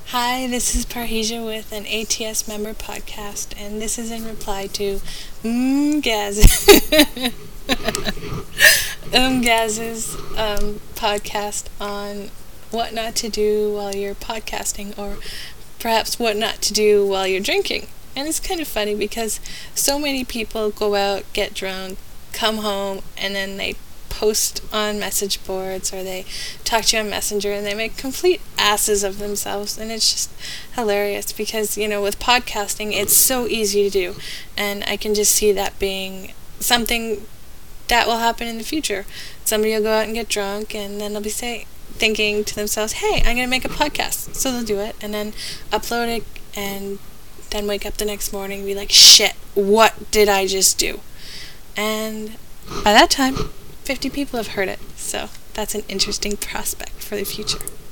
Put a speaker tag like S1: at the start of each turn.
S1: Hi, this is Parhesia with an ATS member podcast, and this is in reply to Gaz's Gaz's podcast on what not to do while you're podcasting, or perhaps what not to do while you're drinking. And it's kind of funny because so many people go out, get drunk, come home, and then they post on message boards or they talk to you on Messenger and they make complete asses of themselves, and it's just hilarious because, with podcasting it's so easy to do, and I can just see that being something that will happen in the future. Somebody will go out and get drunk, and then they'll be thinking to themselves, hey, I'm going to make a podcast. So they'll do it and then upload it, and then wake up the next morning and be like, shit, what did I just do? And by that time 50 people have heard it, so that's an interesting prospect for the future.